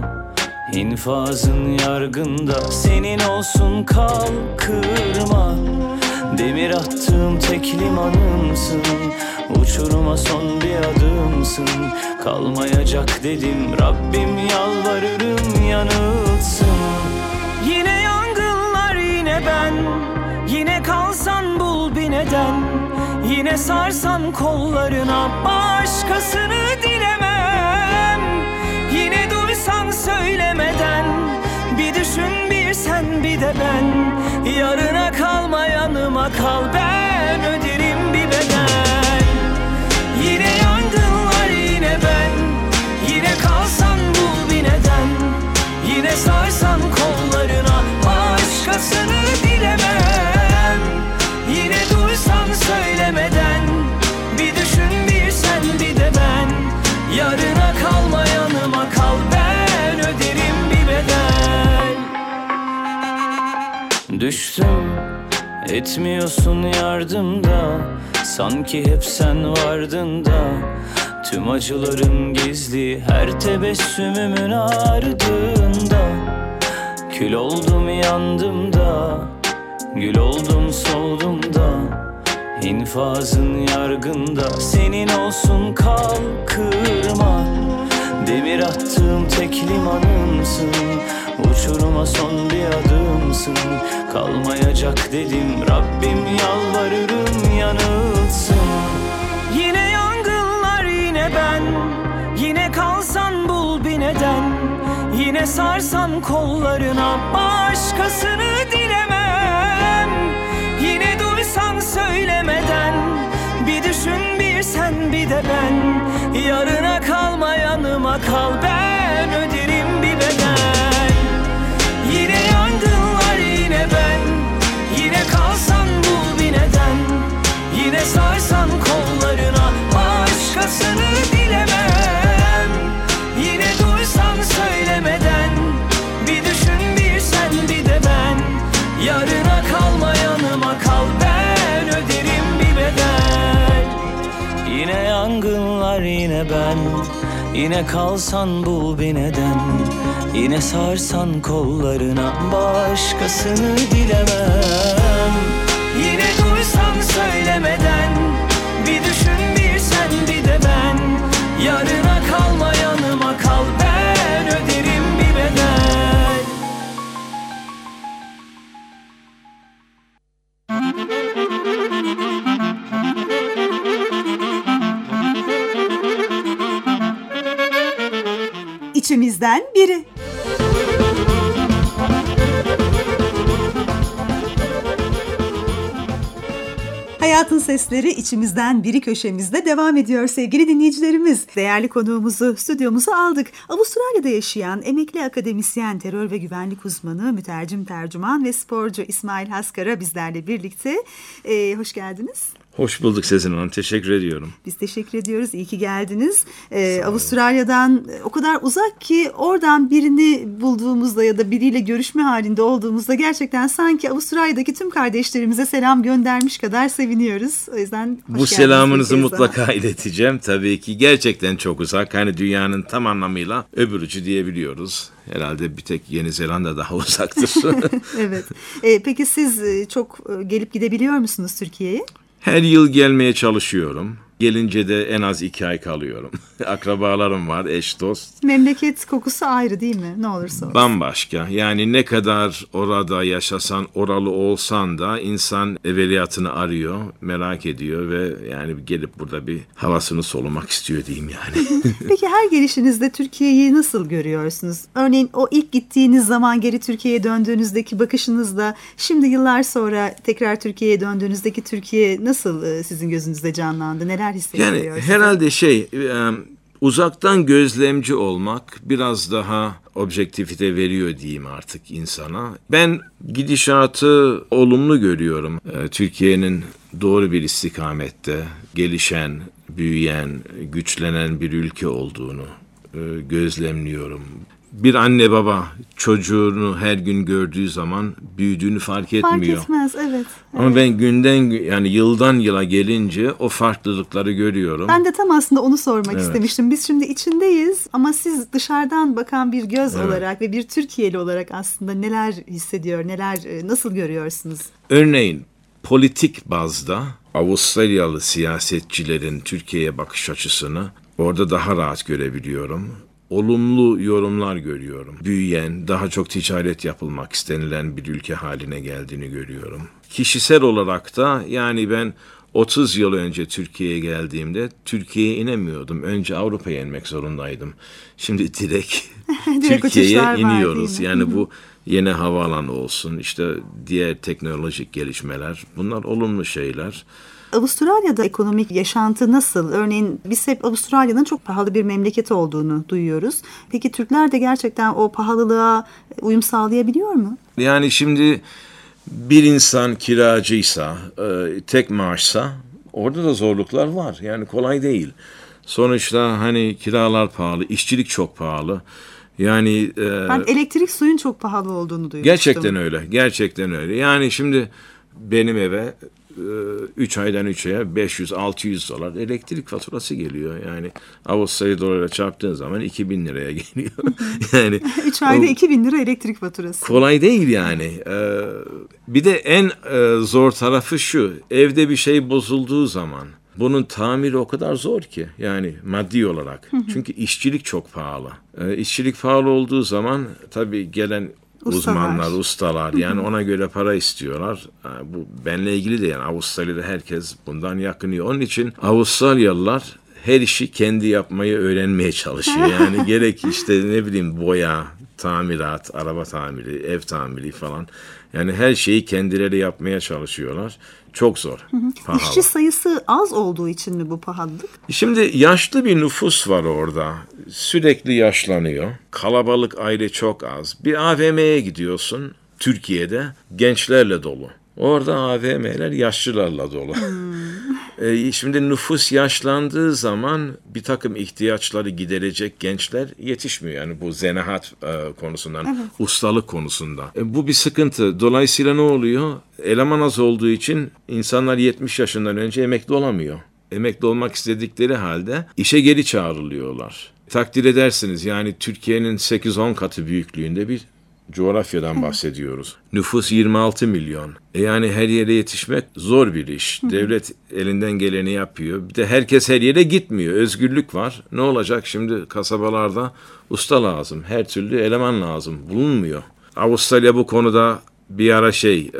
İnfazın yargında, senin olsun kalkırma. Demir attığım tek limanımsın, uçuruma son bir adımsın. Kalmayacak dedim, Rabbim yalvarırım yanılsın. Yine yangınlar yine ben, yine kalsan bul bir neden. Yine sarsan kollarına, başkasını dilemem. Yine duysan söylemeden, bir düşün bir sen bir de ben. Yarına kalma yanıma kal, ben öderim bir bedel. Yine yangınlar yine ben, yine kalsan bul bir neden. Yine sarsan kollarına, başkasını dilemem. Yine duysan söylemeden, bir düşün bir sen bir de ben. Yarına kalma yanıma kal, ben öderim bir bedel. Düştüm, etmiyorsun yardımda, sanki hep sen vardın da. Tüm acılarım gizli, her tebessümümün ardında. Kül oldum yandım da, gül oldum soldum da. İnfazın yargında, senin olsun kal kırma. Demir attığım tek limanımsın, uçuruma son bir adımsın. Kalmayacak dedim, Rabbim yalvarırım yanılsın. Yine yangınlar yine ben, yine kalsan bul bir neden. Yine sarsan kollarına, başkasını dilemem. Yine duysan söylemeden, bir düşün bir sen bir de ben. Yarına kalma yanıma kal, ben öderim bir bedel. Yine yangınlar yine ben, yine kalsan bul bir neden. Yine sarsan kollarına, başkasını dilemem. Yine duysan söylemeden, bir düşün bir sen bir de ben. Yarına kalma yanıma kal, ben öderim bir bedel. Yine yangınlar yine ben, yine kalsan bul bir neden. Yine sarsan kollarına, başkasını dilemem. Yine duysan söylemeden, bir düşün bir sen bir de ben. Yarına kalma yanıma kal, ben öderim bir bedel. İçimizden biri. Hayatın Sesleri içimizden biri köşemizde devam ediyor sevgili dinleyicilerimiz. Değerli konuğumuzu stüdyomuza aldık. Avustralya'da yaşayan emekli akademisyen, terör ve güvenlik uzmanı, mütercim tercüman ve sporcu İsmail Haskara bizlerle birlikte. Hoş geldiniz. Hoş bulduk Sezin Hanım. Teşekkür ediyorum. Biz teşekkür ediyoruz. İyi ki geldiniz. Avustralya'dan o kadar uzak ki oradan birini bulduğumuzda ya da biriyle görüşme halinde olduğumuzda gerçekten sanki Avustralya'daki tüm kardeşlerimize selam göndermiş kadar seviniyoruz. O yüzden hoş geldiniz. Bu selamınızı mutlaka ileteceğim. Tabii ki gerçekten çok uzak. Hani dünyanın tam anlamıyla öbür ucu diyebiliyoruz. Herhalde bir tek Yeni Zelanda daha uzaktır. Evet. Peki siz çok gelip gidebiliyor musunuz Türkiye'ye? Her yıl gelmeye çalışıyorum. Gelince de en az 2 ay kalıyorum. Akrabalarım var, eş dost. Memleket kokusu ayrı değil mi? Ne olursa olsun. Bambaşka. Yani ne kadar orada yaşasan, oralı olsan da insan evveliyatını arıyor, merak ediyor ve yani gelip burada bir havasını solumak istiyor diyeyim yani. Peki her gelişinizde Türkiye'yi nasıl görüyorsunuz? Örneğin o ilk gittiğiniz zaman geri Türkiye'ye döndüğünüzdeki bakışınızla şimdi yıllar sonra tekrar Türkiye'ye döndüğünüzdeki Türkiye nasıl sizin gözünüzde canlandı? Neler hissediyorsunuz? Yani herhalde uzaktan gözlemci olmak biraz daha objektifite veriyor diyeyim artık insana. Ben gidişatı olumlu görüyorum. Türkiye'nin doğru bir istikamette gelişen, büyüyen, güçlenen bir ülke olduğunu gözlemliyorum. Bir anne baba çocuğunu her gün gördüğü zaman büyüdüğünü fark etmiyor. Fark etmez, evet. Ama ben yıldan yıla gelince o farklılıkları görüyorum. Ben de tam aslında onu sormak istemiştim. Biz şimdi içindeyiz ama siz dışarıdan bakan bir göz olarak ve bir Türkiye'li olarak aslında neler hissediyor, nasıl görüyorsunuz? Örneğin politik bazda Avustralyalı siyasetçilerin Türkiye'ye bakış açısını orada daha rahat görebiliyorum. Olumlu yorumlar görüyorum. Büyüyen, daha çok ticaret yapılmak istenilen bir ülke haline geldiğini görüyorum. Kişisel olarak da yani ben 30 yıl önce Türkiye'ye geldiğimde Türkiye'ye inemiyordum. Önce Avrupa'ya inmek zorundaydım. Şimdi direkt Türkiye'ye iniyoruz. Yani bu yeni havaalanı olsun, işte diğer teknolojik gelişmeler, bunlar olumlu şeyler. Avustralya'da ekonomik yaşantı nasıl? Örneğin biz hep Avustralya'nın çok pahalı bir memleket olduğunu duyuyoruz. Peki Türkler de gerçekten o pahalılığa uyum sağlayabiliyor mu? Yani şimdi bir insan kiracıysa, tek maaşsa orada da zorluklar var. Yani kolay değil. Sonuçta hani kiralar pahalı, işçilik çok pahalı. Yani ben elektrik suyun çok pahalı olduğunu duymuştum. Gerçekten öyle. Gerçekten öyle. Yani şimdi benim eve 3 aydan 3 aya $500-600 elektrik faturası geliyor. Yani Avustralya dolara çarptığın zaman 2.000 liraya geliyor. Yani 3 ayda 2.000 lira elektrik faturası. Kolay değil yani. Bir de en zor tarafı şu. Evde bir şey bozulduğu zaman bunun tamiri o kadar zor ki. Yani maddi olarak. Çünkü işçilik çok pahalı. İşçilik pahalı olduğu zaman tabii gelen uzmanlar, ustalar yani ona göre para istiyorlar. Bu benle ilgili de yani Avustralya'da herkes bundan yakınıyor. Onun için Avustralyalılar her işi kendi yapmayı öğrenmeye çalışıyor. Yani gerek işte ne bileyim boya, tamirat, araba tamiri, ev tamiri falan. Yani her şeyi kendileri yapmaya çalışıyorlar. Çok zor. Pahalı. İşçi sayısı az olduğu için mi bu pahalılık? Şimdi yaşlı bir nüfus var orada. Sürekli yaşlanıyor. Kalabalık aile çok az. Bir AVM'ye gidiyorsun Türkiye'de gençlerle dolu. Orada AVM'ler yaşlılarla dolu. Şimdi nüfus yaşlandığı zaman bir takım ihtiyaçları giderecek gençler yetişmiyor. Yani bu zanaat konusundan, ustalık konusunda. Bu bir sıkıntı. Dolayısıyla ne oluyor? Eleman az olduğu için insanlar 70 yaşından önce emekli olamıyor. Emekli olmak istedikleri halde işe geri çağrılıyorlar. Takdir edersiniz yani Türkiye'nin 8-10 katı büyüklüğünde bir coğrafyadan bahsediyoruz. Nüfus 26 milyon. Yani her yere yetişmek zor bir iş. Devlet elinden geleni yapıyor. Bir de herkes her yere gitmiyor. Özgürlük var. Ne olacak şimdi kasabalarda usta lazım. Her türlü eleman lazım. Bulunmuyor. Avustralya bu konuda bir ara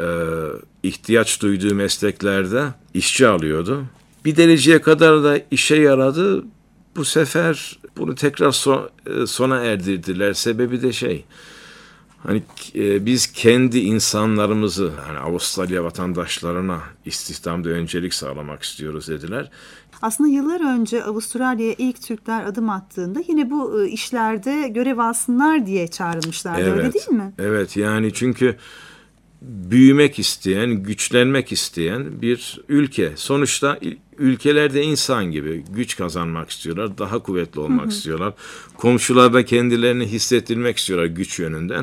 ihtiyaç duyduğu mesleklerde işçi alıyordu. Bir dereceye kadar da işe yaradı. Bu sefer bunu tekrar sona erdirdiler. Sebebi de hani biz kendi insanlarımızı hani Avustralya vatandaşlarına istihdamda öncelik sağlamak istiyoruz dediler. Aslında yıllar önce Avustralya'ya ilk Türkler adım attığında yine bu işlerde görev alsınlar diye çağrılmışlardı, öyle değil mi? Evet yani çünkü büyümek isteyen, güçlenmek isteyen bir ülke. Sonuçta ülkelerde insan gibi güç kazanmak istiyorlar, daha kuvvetli olmak istiyorlar. Komşularda kendilerini hissettirmek istiyorlar güç yönünden.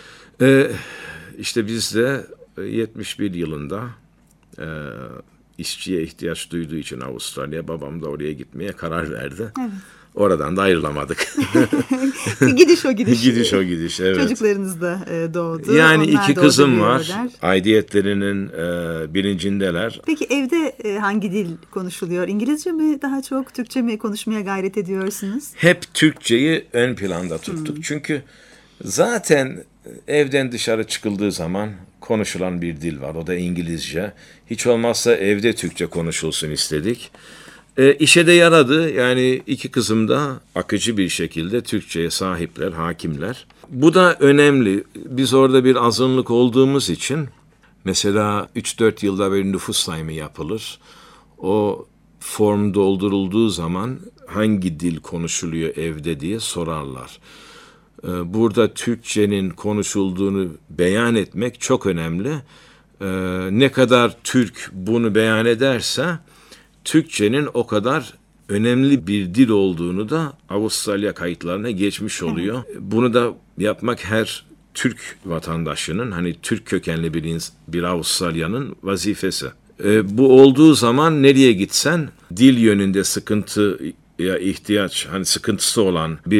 İşte biz de 71 yılında işçiye ihtiyaç duyduğu için Avustralya, babam da oraya gitmeye karar verdi. Evet. Oradan da ayrılamadık. Gidiş o gidiş. Gidiş o gidiş, evet. Çocuklarınız da doğdu. Yani onlar 2 kızım var. Aidiyetlerinin bilincindeler. Peki evde hangi dil konuşuluyor? İngilizce mi daha çok, Türkçe mi konuşmaya gayret ediyorsunuz? Hep Türkçeyi ön planda tuttuk. Çünkü zaten evden dışarı çıkıldığı zaman konuşulan bir dil var. O da İngilizce. Hiç olmazsa evde Türkçe konuşulsun istedik. İşe de yaradı. Yani 2 kızım da akıcı bir şekilde Türkçe'ye sahipler, hakimler. Bu da önemli. Biz orada bir azınlık olduğumuz için mesela 3-4 yılda bir nüfus sayımı yapılır. O form doldurulduğu zaman hangi dil konuşuluyor evde diye sorarlar. Burada Türkçenin konuşulduğunu beyan etmek çok önemli. Ne kadar Türk bunu beyan ederse Türkçenin o kadar önemli bir dil olduğunu da Avustralya kayıtlarına geçmiş oluyor. Bunu da yapmak her Türk vatandaşının, hani Türk kökenli bir Avustralyanın vazifesi. Bu olduğu zaman nereye gitsen dil yönünde sıkıntıya ihtiyaç, hani sıkıntısı olan bir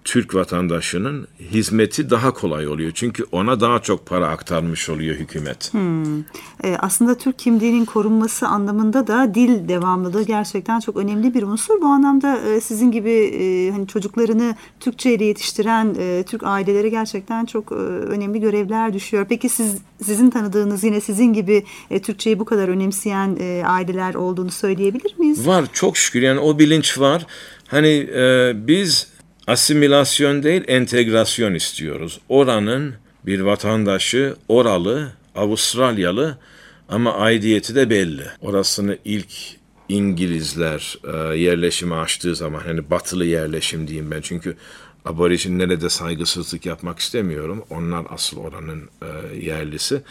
Türk vatandaşının hizmeti daha kolay oluyor. Çünkü ona daha çok para aktarmış oluyor hükümet. Aslında Türk kimliğinin korunması anlamında da dil devamlılığı gerçekten çok önemli bir unsur. Bu anlamda sizin gibi hani çocuklarını Türkçe ile yetiştiren Türk ailelere gerçekten çok önemli görevler düşüyor. Peki sizin tanıdığınız yine sizin gibi Türkçeyi bu kadar önemseyen aileler olduğunu söyleyebilir miyiz? Var, çok şükür, yani o bilinç var. Hani biz asimilasyon değil, entegrasyon istiyoruz. Oranın bir vatandaşı, oralı, Avustralyalı ama aidiyeti de belli. Orasını ilk İngilizler yerleşimi açtığı zaman, hani batılı yerleşim diyeyim ben, çünkü aborijinlere de saygısızlık yapmak istemiyorum. Onlar asıl oranın yerlisi.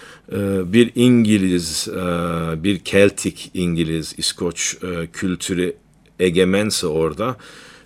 Bir İngiliz, bir Keltik İngiliz, İskoç kültürü egemense orada,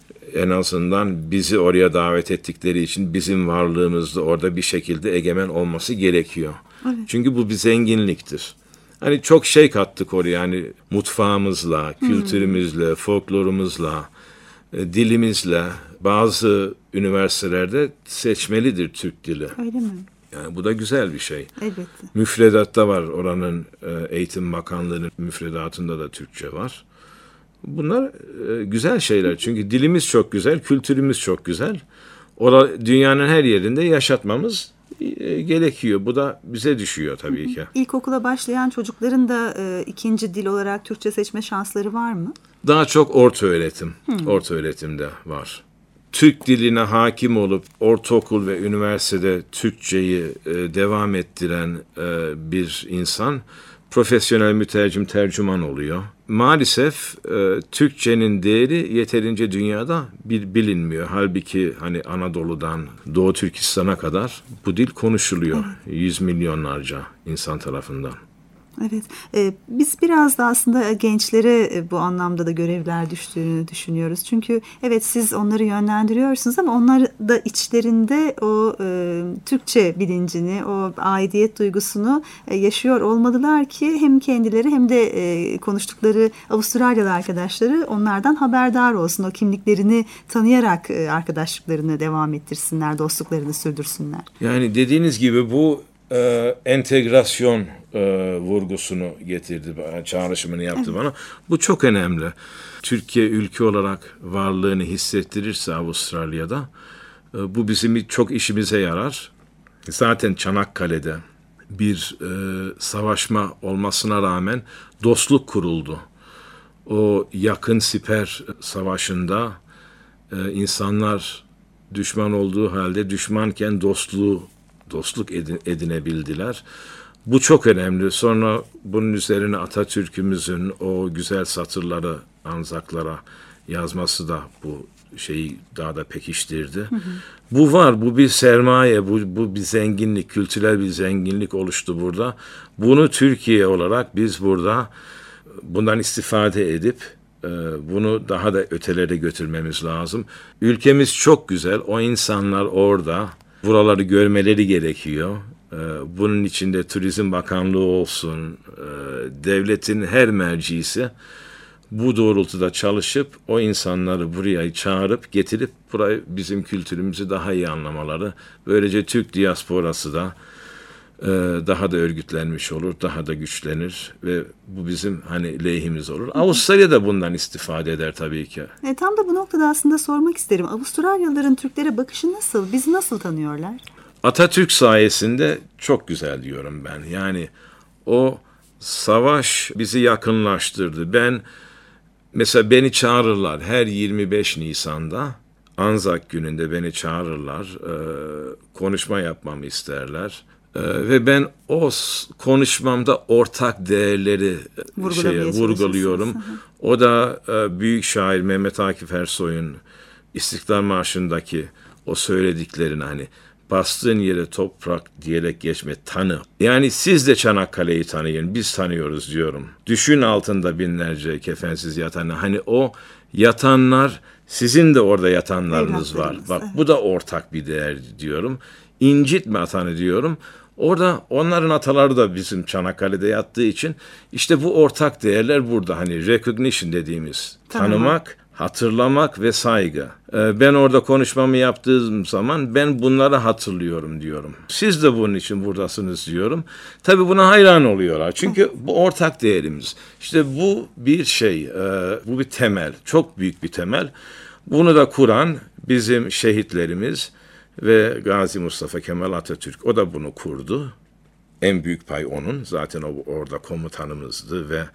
en azından bizi oraya davet ettikleri için bizim varlığımızda orada bir şekilde egemen olması gerekiyor. Evet. Çünkü bu bir zenginliktir. Hani çok şey kattık oraya, yani mutfağımızla, kültürümüzle, folklorumuzla, dilimizle. Bazı üniversitelerde seçmelidir Türk dili. Öyle mi? Yani bu da güzel bir şey. Elbette. Müfredatta var, oranın Eğitim Bakanlığı'nın müfredatında da Türkçe var. Bunlar güzel şeyler, çünkü dilimiz çok güzel, kültürümüz çok güzel. Dünyanın her yerinde yaşatmamız gerekiyor. Bu da bize düşüyor tabii ki. İlkokula başlayan çocukların da ikinci dil olarak Türkçe seçme şansları var mı? Daha çok orta öğretim. Orta öğretimde var. Türk diline hakim olup ortaokul ve üniversitede Türkçeyi devam ettiren bir insan profesyonel mütercim, tercüman oluyor. Maalesef Türkçenin değeri yeterince dünyada bilinmiyor. Halbuki hani Anadolu'dan Doğu Türkistan'a kadar bu dil konuşuluyor. 100 milyonlarca insan tarafından. Evet, biz biraz da aslında gençlere bu anlamda da görevler düştüğünü düşünüyoruz. Çünkü evet, siz onları yönlendiriyorsunuz ama onlar da içlerinde o Türkçe bilincini, o aidiyet duygusunu yaşıyor olmalılar ki hem kendileri hem de konuştukları Avustralyalı arkadaşları onlardan haberdar olsun. O kimliklerini tanıyarak arkadaşlıklarını devam ettirsinler, dostluklarını sürdürsünler. Yani dediğiniz gibi bu entegrasyon vurgusunu getirdi, çağrışımını yaptı bana. Bu çok önemli. Türkiye ülke olarak varlığını hissettirirse Avustralya'da bu bizim çok işimize yarar. Zaten Çanakkale'de bir savaşma olmasına rağmen dostluk kuruldu. O yakın siper savaşında insanlar düşman olduğu halde düşmanken dostluk edinebildiler. Bu çok önemli. Sonra bunun üzerine Atatürk'ümüzün o güzel satırları Anzaklara yazması da bu şeyi daha da pekiştirdi. Bu var, bu bir sermaye, bu bir zenginlik, kültürel bir zenginlik oluştu burada. Bunu Türkiye olarak biz burada bundan istifade edip bunu daha da ötelere götürmemiz lazım. Ülkemiz çok güzel, o insanlar orada. Buraları görmeleri gerekiyor. Bunun içinde Turizm Bakanlığı olsun, devletin her mercisi bu doğrultuda çalışıp o insanları buraya çağırıp getirip burayı, bizim kültürümüzü daha iyi anlamaları. Böylece Türk diasporası da daha da örgütlenmiş olur, daha da güçlenir ve bu bizim hani lehimiz olur. Avustralya da bundan istifade eder tabii ki. Tam da bu noktada aslında sormak isterim. Avustralyalıların Türklere bakışı nasıl? Bizi nasıl tanıyorlar? Atatürk sayesinde çok güzel diyorum ben. Yani o savaş bizi yakınlaştırdı. Mesela beni çağırırlar her 25 Nisan'da, Anzak gününde beni çağırırlar, konuşma yapmamı isterler. Ve ben o konuşmamda ortak değerleri vurguluyorum. O da büyük şair Mehmet Akif Ersoy'un İstiklal Marşı'ndaki o söylediklerini, hani bastığın yere toprak diyerek geçme, tanı. Yani siz de Çanakkale'yi tanıyın, biz tanıyoruz diyorum. Düşün altında binlerce kefensiz yatanı. Hani o yatanlar, sizin de orada yatanlarınız var. Bak bu da ortak bir değer diyorum. İncitme atanı diyorum. Orada onların ataları da bizim Çanakkale'de yattığı için işte bu ortak değerler burada. Hani recognition dediğimiz tanımak, hatırlamak ve saygı. Ben orada konuşmamı yaptığım zaman ben bunları hatırlıyorum diyorum. Siz de bunun için buradasınız diyorum. Tabii buna hayran oluyorlar. Çünkü bu ortak değerimiz. İşte bu bir şey, bu bir temel, çok büyük bir temel. Bunu da kuran bizim şehitlerimiz ve Gazi Mustafa Kemal Atatürk. O da bunu kurdu. En büyük pay onun. Zaten o orada komutanımızdı ve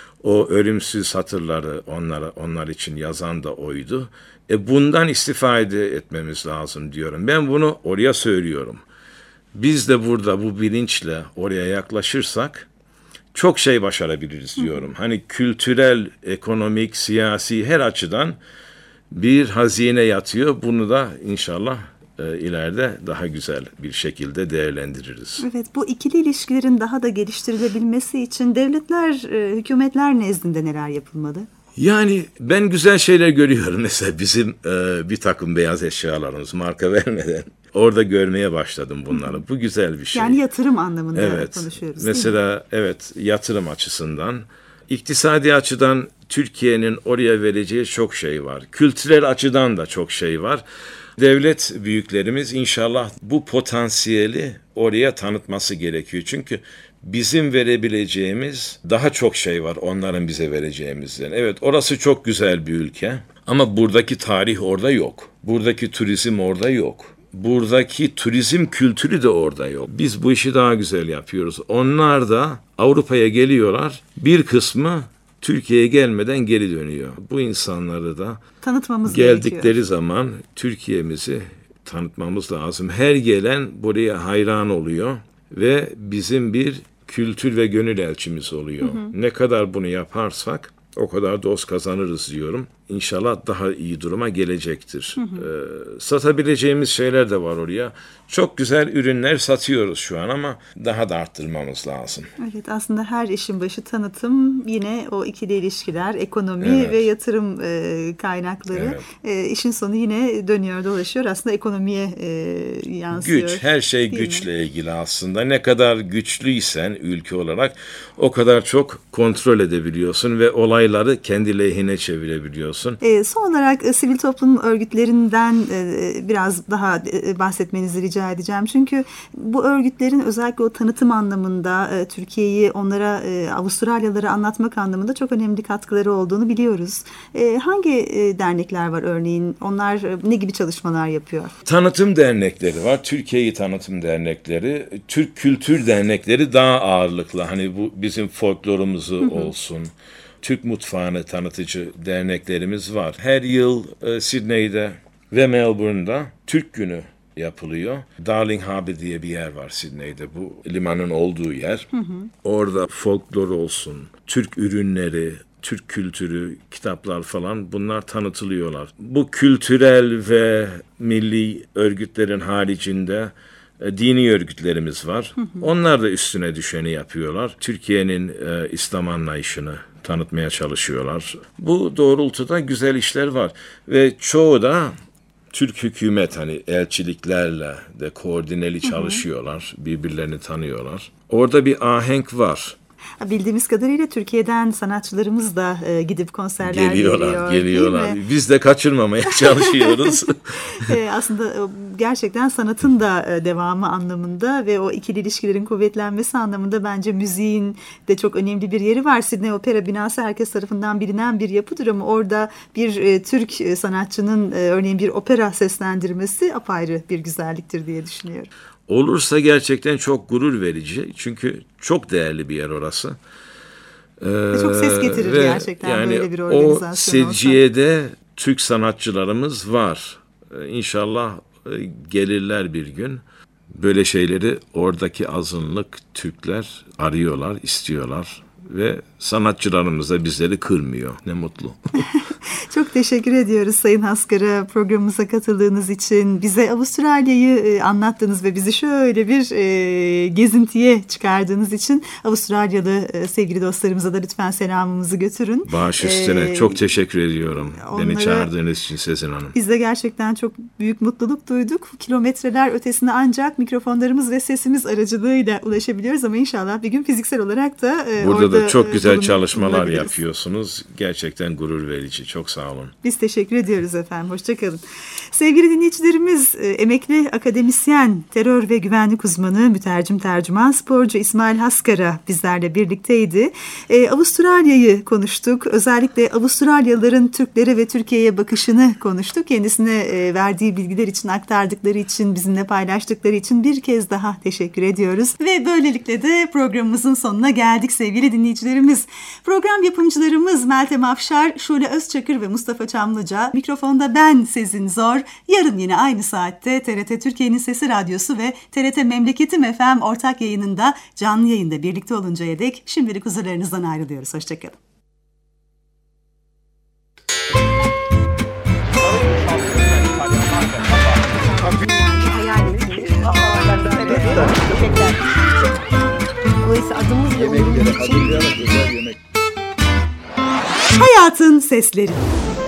o ölümsüz satırları onlar için yazan da oydu. Bundan istifade etmemiz lazım diyorum. Ben bunu oraya söylüyorum. Biz de burada bu bilinçle oraya yaklaşırsak çok şey başarabiliriz diyorum. Hani kültürel, ekonomik, siyasi her açıdan bir hazine yatıyor. Bunu da inşallah ileride daha güzel bir şekilde değerlendiririz. Evet, bu ikili ilişkilerin daha da geliştirilebilmesi için devletler, hükümetler nezdinde neler yapılmalı? Yani ben güzel şeyler görüyorum. Mesela bizim bir takım beyaz eşyalarımız, marka vermeden orada görmeye başladım bunları. Bu güzel bir şey. Yani yatırım anlamında evet, konuşuyoruz. Mesela evet, yatırım açısından, iktisadi açıdan Türkiye'nin oraya vereceği çok şey var. Kültürel açıdan da çok şey var. Devlet büyüklerimiz inşallah bu potansiyeli oraya tanıtması gerekiyor. Çünkü bizim verebileceğimiz daha çok şey var onların bize vereceğimizden. Evet, orası çok güzel bir ülke ama buradaki tarih orada yok. Buradaki turizm orada yok. Buradaki turizm kültürü de orada yok. Biz bu işi daha güzel yapıyoruz. Onlar da Avrupa'ya geliyorlar. Bir kısmı Türkiye'ye gelmeden geri dönüyor. Bu insanları da tanıtmamız geldikleri gerekiyor. zaman Türkiye'mizi tanıtmamız lazım. Her gelen buraya hayran oluyor ve bizim bir kültür ve gönül elçimiz oluyor. Ne kadar bunu yaparsak o kadar dost kazanırız diyorum. İnşallah daha iyi duruma gelecektir. Satabileceğimiz şeyler de var oraya. Çok güzel ürünler satıyoruz şu an ama daha da arttırmamız lazım. Evet, aslında her işin başı tanıtım, yine o ikili ilişkiler, ekonomi ve yatırım kaynakları. İşin sonu yine dönüyor dolaşıyor, aslında ekonomiye yansıyor. Güç, her şey güçle ilgili aslında. Ne kadar güçlüysen ülke olarak o kadar çok kontrol edebiliyorsun ve olayları kendi lehine çevirebiliyorsun. Son olarak sivil toplum örgütlerinden biraz daha bahsetmenizi rica edeceğim. Çünkü bu örgütlerin özellikle o tanıtım anlamında Türkiye'yi onlara, Avustralyalılara anlatmak anlamında çok önemli katkıları olduğunu biliyoruz. Hangi dernekler var örneğin? Onlar ne gibi çalışmalar yapıyor? Tanıtım dernekleri var. Türkiye'yi tanıtım dernekleri, Türk kültür dernekleri daha ağırlıklı. Hani bu bizim folklorumuzu olsun. Türk mutfağını tanıtıcı derneklerimiz var. Her yıl Sydney'de ve Melbourne'da Türk Günü yapılıyor. Darling Harbour diye bir yer var Sydney'de. Bu limanın olduğu yer. Orada folklor olsun, Türk ürünleri, Türk kültürü, kitaplar falan bunlar tanıtılıyorlar. Bu kültürel ve milli örgütlerin haricinde dini örgütlerimiz var. Onlar da üstüne düşeni yapıyorlar. Türkiye'nin İslam anlayışını tanıtmaya çalışıyorlar. Bu doğrultuda güzel işler var. Ve çoğu da Türk hükümet, hani elçiliklerle de koordineli çalışıyorlar. Birbirlerini tanıyorlar. Orada bir ahenk var. Bildiğimiz kadarıyla Türkiye'den sanatçılarımız da gidip konserler geliyorlar. Biz de kaçırmamaya çalışıyoruz. Aslında gerçekten sanatın da devamı anlamında ve o ikili ilişkilerin kuvvetlenmesi anlamında bence müziğin de çok önemli bir yeri var. Sydney Opera binası herkes tarafından bilinen bir yapıdır ama orada bir Türk sanatçının örneğin bir opera seslendirmesi apayrı bir güzelliktir diye düşünüyorum. Olursa gerçekten çok gurur verici. Çünkü çok değerli bir yer orası. Çok ses getirir gerçekten yani böyle bir organizasyon olsa. O Sedciye'de Türk sanatçılarımız var. İnşallah gelirler bir gün. Böyle şeyleri oradaki azınlık Türkler arıyorlar, istiyorlar. Ve sanatçılarımız da bizleri kırmıyor. Ne mutlu. Çok teşekkür ediyoruz Sayın Haskara programımıza katıldığınız için. Bize Avustralya'yı anlattığınız ve bizi şöyle bir gezintiye çıkardığınız için Avustralyalı sevgili dostlarımıza da lütfen selamımızı götürün. Baş üstüne çok teşekkür ediyorum. Beni çağırdığınız için Sezen Hanım. Biz de gerçekten çok büyük mutluluk duyduk. Kilometreler ötesine ancak mikrofonlarımız ve sesimiz aracılığıyla ulaşabiliyoruz ama inşallah bir gün fiziksel olarak da burada da çok güzel çalışmalar yapıyorsunuz. Gerçekten gurur verici. Çok sağ olun. Biz teşekkür ediyoruz efendim. Hoşçakalın. Sevgili dinleyicilerimiz, emekli akademisyen, terör ve güvenlik uzmanı, mütercim tercüman, sporcu İsmail Haskara bizlerle birlikteydi. Avustralya'yı konuştuk. Özellikle Avustralyalıların Türklere ve Türkiye'ye bakışını konuştuk. Kendisine verdiği bilgiler için, aktardıkları için, bizimle paylaştıkları için bir kez daha teşekkür ediyoruz. Ve böylelikle de programımızın sonuna geldik sevgili dinleyicilerimiz. Program yapımcılarımız Meltem Afşar, Şule Özçakır ve Mustafa Çamlıca. Mikrofonda ben Sezin Zor. Yarın yine aynı saatte TRT Türkiye'nin Sesi Radyosu ve TRT Memleketim FM ortak yayınında canlı yayında birlikte oluncaya dek şimdilik huzurlarınızdan ayrılıyoruz. Hoşçakalın. Dolayısıyla adımız ve Hayatın Sesleri.